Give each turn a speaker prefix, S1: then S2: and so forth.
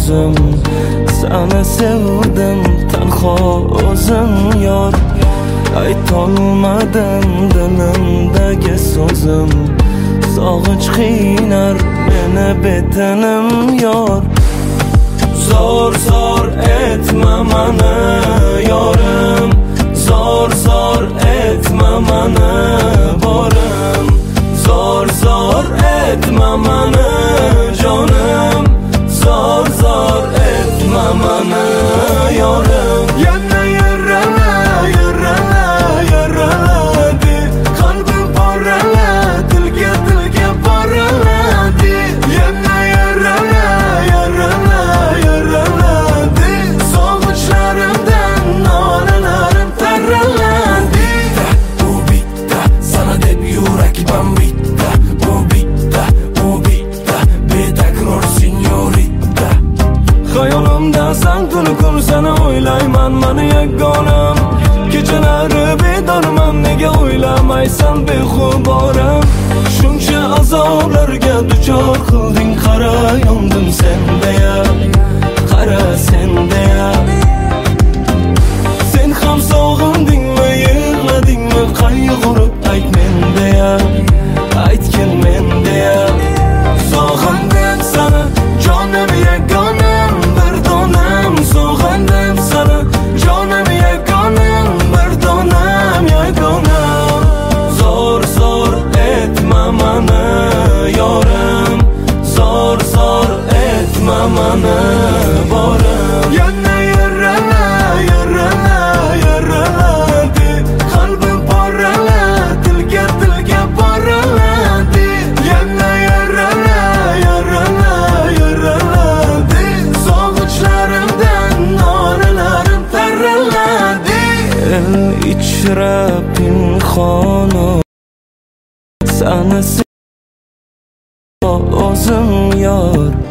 S1: o'zim seni sevdim tanho o'zim yor aytolmadim dilimdagi so'zim sog'inch qiynar meni betinim yor zor zor etma mani yorim zor zor etma mani borim zor zor etma mani jonim zor zor etma mani yorim yana yarala yarala yaraladi qalbim porala dilga poraladi yana yarala yarala yaraladi sog'inchlarimdan nolalarim taraladi u bitta sana deb yurakdan bitta u bitta betakror senyorita xayolimda san tuni kun seni o'ylayman mani yagonam kechalari bedorman nega o'ylamaysan behuboram shuncha azoblarga duchor qilding qara yondim sendaya qara sendaya sen ham sog'indingmi yig'ladingmi qayg'urib ayt mendaya aytgin mendaya sog'indim seni jonim yagonam bir donam sog'indim seni jonim yagonam bir donam yagonam zor zor etma mani yorim zor zor etma mani borim yana yarala yarala yaraladi qalbim porala dilga poraladi yana yarala yarala yaraladi sog'inchlarimdan nolalarim taraladi el ichra pinhonu seni o'zim yor